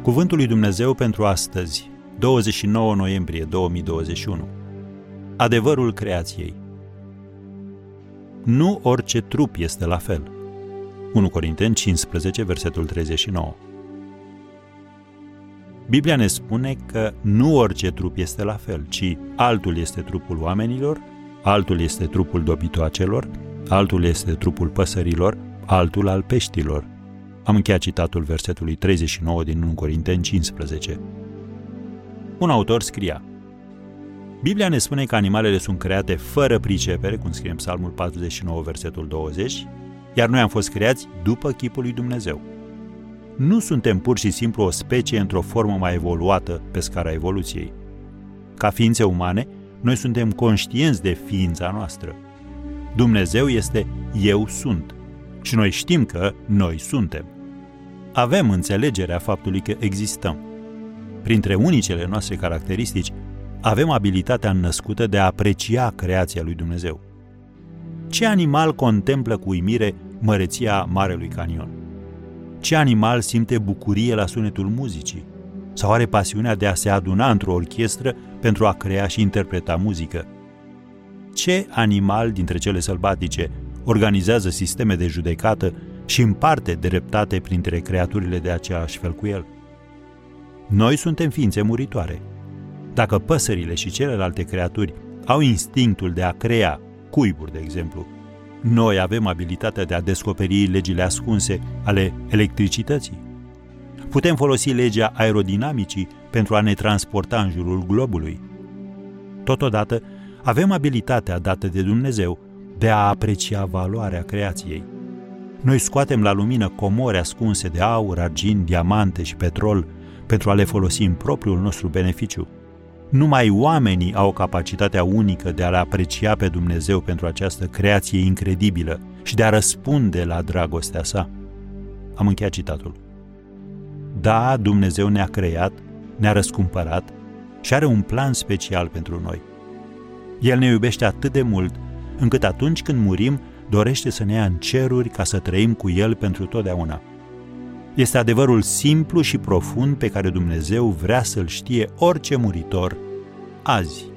Cuvântul lui Dumnezeu pentru astăzi, 29 noiembrie 2021. Adevărul creației. Nu orice trup este la fel. 1 Corinteni 15, versetul 39. Biblia ne spune că nu orice trup este la fel, ci altul este trupul oamenilor, altul este trupul dobitoacelor, altul este trupul păsărilor, altul al peștilor. Am încheiat citatul versetului 39 din 1 Corinteni 15. Un autor scria: Biblia ne spune că animalele sunt create fără pricepere, cum scrie în Psalmul 49, versetul 20, iar noi am fost creați după chipul lui Dumnezeu. Nu suntem pur și simplu o specie într-o formă mai evoluată pe scara evoluției. Ca ființe umane, noi suntem conștienți de ființa noastră. Dumnezeu este Eu sunt și noi știm că noi suntem. Avem înțelegerea faptului că existăm. Printre unicele noastre caracteristici, avem abilitatea născută de a aprecia creația lui Dumnezeu. Ce animal contemplă cu uimire măreția Marelui Canion? Ce animal simte bucurie la sunetul muzicii? Sau are pasiunea de a se aduna într-o orchestră pentru a crea și interpreta muzică? Ce animal dintre cele sălbatice organizează sisteme de judecată și împarte dreptate printre creaturile de aceeași fel cu el? Noi suntem ființe muritoare. Dacă păsările și celelalte creaturi au instinctul de a crea, cuiburi, de exemplu, noi avem abilitatea de a descoperi legile ascunse ale electricității. Putem folosi legea aerodinamicii pentru a ne transporta în jurul globului. Totodată, avem abilitatea dată de Dumnezeu de a aprecia valoarea creației. Noi scoatem la lumină comori ascunse de aur, argint, diamante și petrol pentru a le folosi în propriul nostru beneficiu. Numai oamenii au capacitatea unică de a-L aprecia pe Dumnezeu pentru această creație incredibilă și de a răspunde la dragostea sa. Am încheiat citatul. Da, Dumnezeu ne-a creat, ne-a răscumpărat și are un plan special pentru noi. El ne iubește atât de mult, încât atunci când murim, dorește să ne ia în ceruri ca să trăim cu El pentru totdeauna. Este adevărul simplu și profund pe care Dumnezeu vrea să-l știe orice muritor azi.